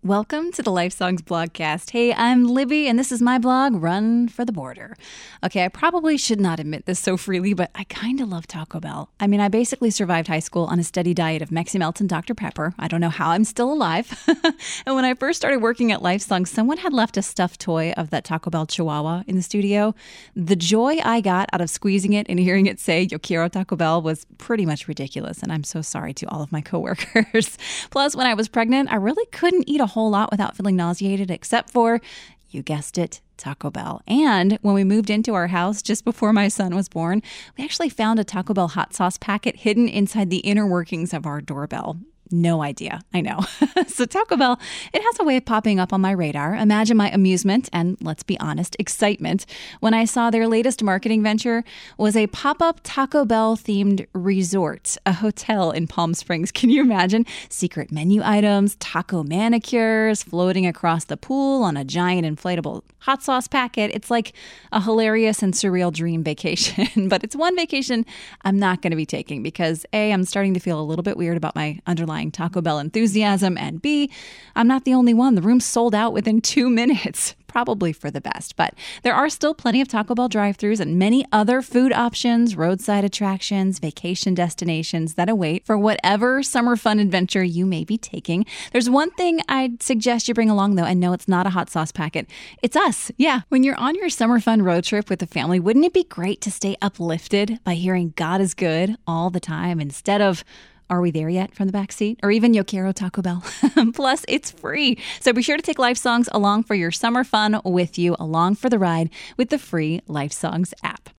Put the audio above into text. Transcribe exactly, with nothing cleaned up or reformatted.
Welcome to the Life Songs blogcast. Hey, I'm Libby, and this is my blog, Run for the Border. Okay, I probably should not admit this so freely, but I kind of love Taco Bell. I mean, I basically survived high school on a steady diet of Mexi Melts and Doctor Pepper. I don't know how I'm still alive. And when I first started working at Life Songs, someone had left a stuffed toy of that Taco Bell Chihuahua in the studio. The joy I got out of squeezing it and hearing it say, "Yo quiero Taco Bell," was pretty much ridiculous, and I'm so sorry to all of my coworkers. Plus, when I was pregnant, I really couldn't eat a whole lot without feeling nauseated, except for, you guessed it, Taco Bell. And when we moved into our house just before my son was born, we actually found a Taco Bell hot sauce packet hidden inside the inner workings of our doorbell. No idea. I know. So Taco Bell, it has a way of popping up on my radar. Imagine my amusement and, let's be honest, excitement when I saw their latest marketing venture was a pop-up Taco Bell themed resort, a hotel in Palm Springs. Can you imagine? Secret menu items, taco manicures, floating across the pool on a giant inflatable hot sauce packet. It's like a hilarious and surreal dream vacation. But it's one vacation I'm not going to be taking because A, I'm starting to feel a little bit weird about my underlying Taco Bell enthusiasm, and B, I'm not the only one. The room sold out within two minutes. Probably for the best, but there are still plenty of Taco Bell drive-thrus and many other food options, roadside attractions, vacation destinations that await for whatever summer fun adventure you may be taking. There's one thing I'd suggest you bring along, though, and no, it's not a hot sauce packet. It's us. Yeah, when you're on your summer fun road trip with the family, wouldn't it be great to stay uplifted by hearing God is good all the time instead of "Are we there yet?" from the backseat, or even "Yo quiero Taco Bell"? Plus, it's free. So be sure to take Life Songs along for your summer fun with you, along for the ride with the free Life Songs app.